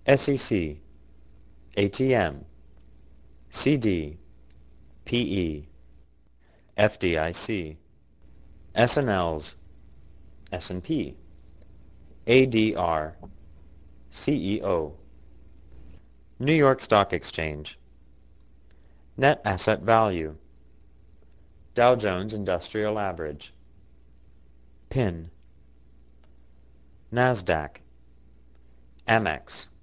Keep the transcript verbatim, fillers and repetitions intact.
S E C, A T M, C D, P E, F D I C, S and Ls, S and P, A D R, C E O, New York Stock Exchange, Net Asset Value, Dow Jones Industrial Average, P I N, NASDAQ, Amex,